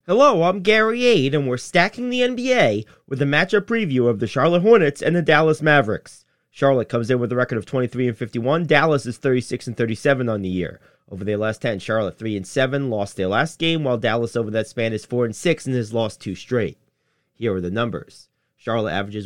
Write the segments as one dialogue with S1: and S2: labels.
S1: Hello, I'm Gary Ade, and we're stacking the NBA with a matchup preview of the Charlotte Hornets and the Dallas Mavericks. Charlotte comes in with a record of 23-51. Dallas is 36-37 on the year. Over their last 10, Charlotte 3-7, lost their last game, while Dallas over that span is 4-6 and has lost 2 straight. Here are the numbers. Charlotte averages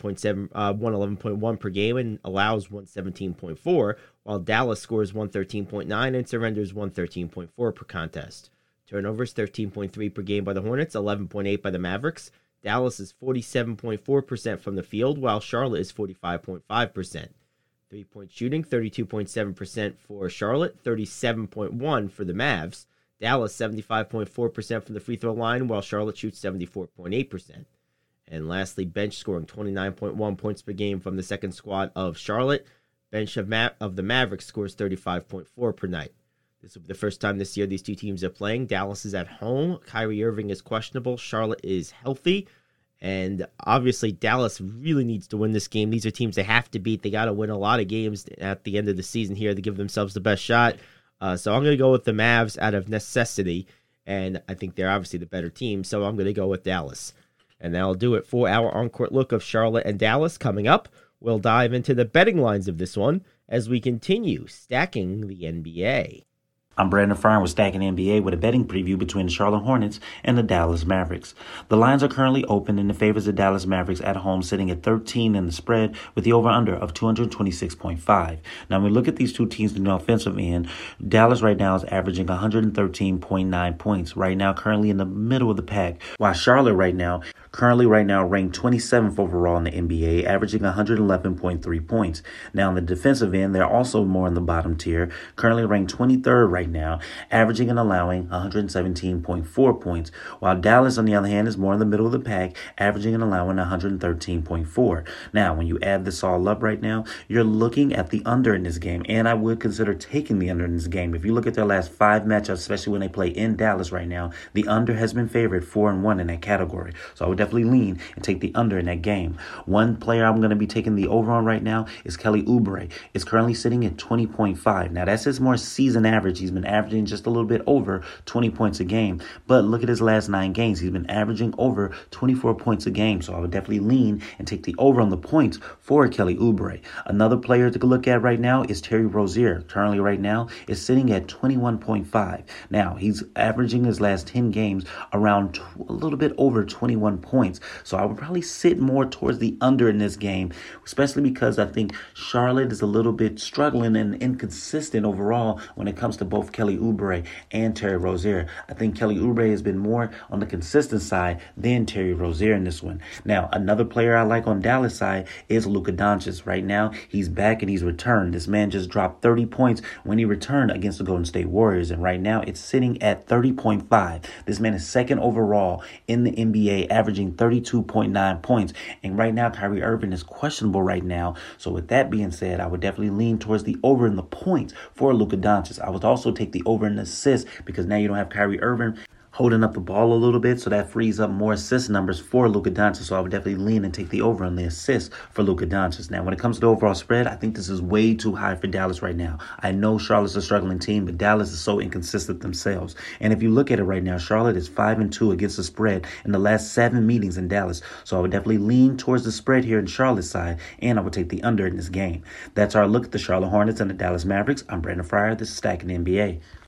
S1: 111.1 per game and allows 117.4, while Dallas scores 113.9 and surrenders 113.4 per contest. Turnovers 13.3 per game by the Hornets, 11.8 by the Mavericks. Dallas is 47.4% from the field, while Charlotte is 45.5%. Three-point shooting, 32.7% for Charlotte, 37.1% for the Mavs. Dallas, 75.4% from the free throw line, while Charlotte shoots 74.8%. And lastly, bench scoring 29.1 points per game from the second squad of Charlotte. Bench of the Mavericks scores 35.4 per night. This will be the first time this year these two teams are playing. Dallas is at home. Kyrie Irving is questionable. Charlotte is healthy. And obviously, Dallas really needs to win this game. These are teams they have to beat. They got to win a lot of games at the end of the season here to give themselves the best shot. So I'm going to go with the Mavs out of necessity. And I think they're obviously the better team. So I'm going to go with Dallas. And that'll do it for our on-court look of Charlotte and Dallas. Coming up, we'll dive into the betting lines of this one as we continue stacking the NBA.
S2: I'm Brandon Fryer with Stacking NBA with a betting preview between the Charlotte Hornets and the Dallas Mavericks. The lines are currently open and it favors the Dallas Mavericks at home, sitting at 13 in the spread with the over-under of 226.5. Now, when we look at these two teams in the offensive end, Dallas right now is averaging 113.9 points, right now currently in the middle of the pack, while Charlotte currently ranked 27th overall in the NBA, averaging 111.3 points. Now, on the defensive end, they're also more in the bottom tier, currently ranked 23rd right now, averaging and allowing 117.4 points, while Dallas, on the other hand, is more in the middle of the pack, averaging and allowing 113.4. Now, when you add this all up right now, you're looking at the under in this game, and I would consider taking the under in this game. If you look at their last 5 matchups, especially when they play in Dallas right now, the under has been favored 4-1 in that category. So I would definitely lean and take the under in that game. One player I'm going to be taking the over on right now is Kelly Oubre. It's currently sitting at 20.5. Now, that's his more season average. He's been averaging just a little bit over 20 points a game. But look at his last 9 games. He's been averaging over 24 points a game. So I would definitely lean and take the over on the points for Kelly Oubre. Another player to look at right now is Terry Rozier. Currently right now is sitting at 21.5. Now, he's averaging his last 10 games around a little bit over 21 points. So I would probably sit more towards the under in this game, especially because I think Charlotte is a little bit struggling and inconsistent overall when it comes to both Kelly Oubre and Terry Rozier. I think Kelly Oubre has been more on the consistent side than Terry Rozier in this one. Now, another player I like on Dallas side is Luka Doncic. Right now, he's back and he's returned. This man just dropped 30 points when he returned against the Golden State Warriors, and right now it's sitting at 30.5. This man is second overall in the NBA, averaging 32.9 points, and right now Kyrie Irving is questionable right now. So with that being said, I would definitely lean towards the over in the points for Luka Doncic. I would also take the over in the assists because now you don't have Kyrie Irving holding up the ball a little bit, so that frees up more assist numbers for Luka Doncic. So I would definitely lean and take the over on the assists for Luka Doncic. Now, when it comes to the overall spread, I think this is way too high for Dallas right now. I know Charlotte's a struggling team, but Dallas is so inconsistent themselves. And if you look at it right now, Charlotte is 5-2 against the spread in the last 7 meetings in Dallas. So I would definitely lean towards the spread here in Charlotte's side, and I would take the under in this game. That's our look at the Charlotte Hornets and the Dallas Mavericks. I'm Brandon Fryer. This is Stacking NBA.